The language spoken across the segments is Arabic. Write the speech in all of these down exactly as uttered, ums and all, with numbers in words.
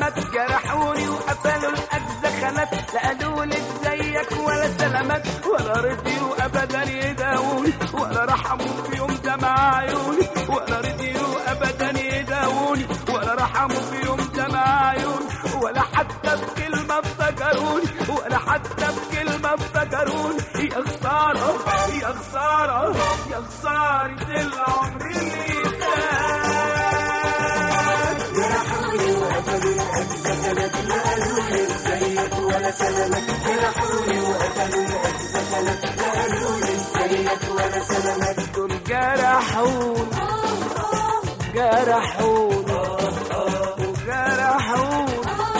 سلامات، جرحوني وقفلوا الأجزخانات، لا قالوا لي ازيك ولا سلامات، ولا رضيوا أبدا يداووني، ولا رحموا في يوم دمع عيوني، ولا رضيوا أبدا يداووني، ولا رحموا في يوم دمع عيوني، ولا حتى بكلمة افتكروني، ولا حتى بكلمة افتكروني. يا خسارة يا خسارة يا خسارة العمر اللي فات. جرحوني وقتلوا الأجزخانات، لا قالوا لي ازيك ولا سلامات، جرحوني وقتلوا الأجزخانات، لا قالوا لي ازيك ولا سلامات. دول جرحوني جرحوني جرحوني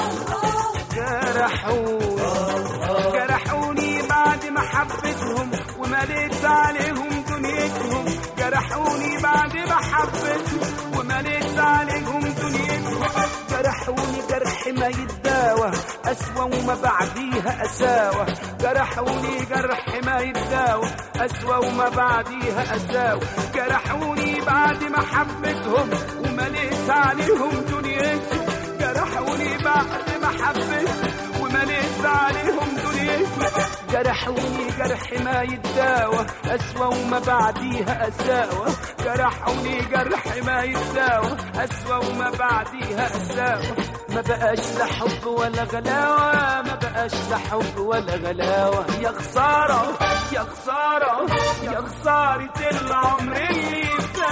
جرحوني جرحوني بعد ما حبيتهم ومليت عليهم دنيتهم، جرحوني بعد ما حبيتهم ومليت عليهم دنيتهم، جرحوني جرح ما يتداوى أسوأ وما بعديها أساوى، جرحوني جرح ما يتداوى أسوأ وما بعديها أساوى، جرحوني بعد ما حبيتهم ومليت عليهم دنيتهم، جرحوني بعد ما حبيتهم ومليت عليهم دنيتهم، جرحوني جرح ما يتداوى أسوأ وما بعديها أساوى، جرحوني جرح ما يتداوى أسوأ وما بعديها أساوى. ما بقاش لا حب ولا غلاوة، ما بقاش لا حب ولا غلاوة. يا خسارة يا خسارة يا خسارة العمر اللي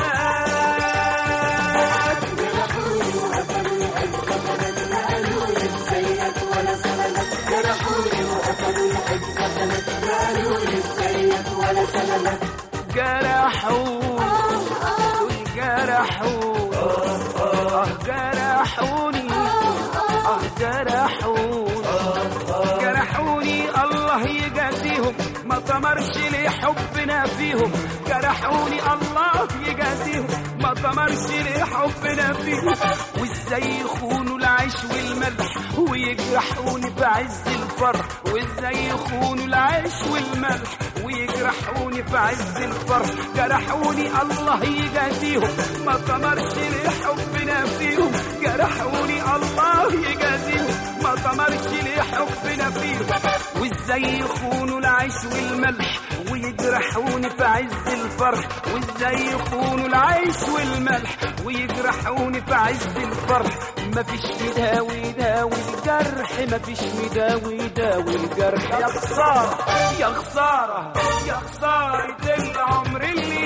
فات. جرحوني وقتلوا الأجزخانات، لا قالوا لي ازيك ولا سلامات، جرحوني وقتلوا الأجزخانات، لا قالوا لي ازيك ولا سلامات. جرحوني دول جرحوني آه جرحوني آه جرحوني جرحوني الله يجازيهم، ما طمرش لي حبنا فيهم، جرحوني الله يجازيهم، ما طمرش لي حبنا فيهم، وازاي يخونوا العيش والملح ويجرحوني في عز الفرح، وازاي يخونوا العيش والملح ويجرحوني في عز الفرح، جرحوني الله يجازيهم، ما طمرش لي حبنا فيهم، جرحوني الله يجازيهم، ما طمرش لي حبنا فيهم، وازاي يخونوا العيش والملح ويجرحوني في عز الفرح، وازاي يخونوا العيش والملح ويجرحوني في عز الفرح. مفيش مداوي يداوي الجرح، مفيش مداوي يداوي الجرح. يا خسارة يا خسارة يا خسارة العمر اللي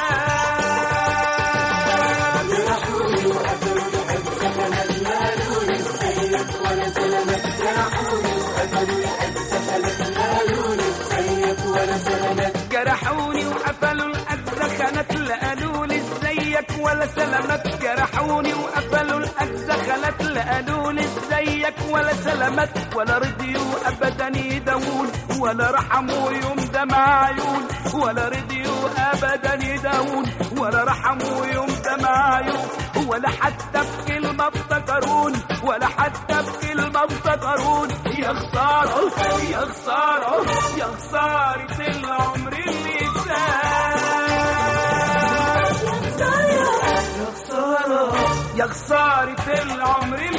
فات. جرحوني وقتلوا الأجزخانات، لا قالوا لي ازيك ولا سلامات، جرحوني وقتلوا الأجزخانات، لا قالوا لي ازيك ولا سلامات. جرحوني وقفلوا الأجزخانات، لا قالوا لي ازيك ولا سلامات، جرحوني وقفلوا الأجزخانات، لا قالوا لي ازيك ولا سلامات، ولا رضيوا أبدا يداوون، ولا رحموا يوم دمع عيون، ولا رضيوا أبدا يداوون، ولا رحموا يوم دمع عيون، ولا حتى بكلمة افتكروني، ولا حتى بكلمة افتكروني. يا خسارة يا خسارة يا خسارة العمر اللي فات. يا خسارة يا خسارة العمر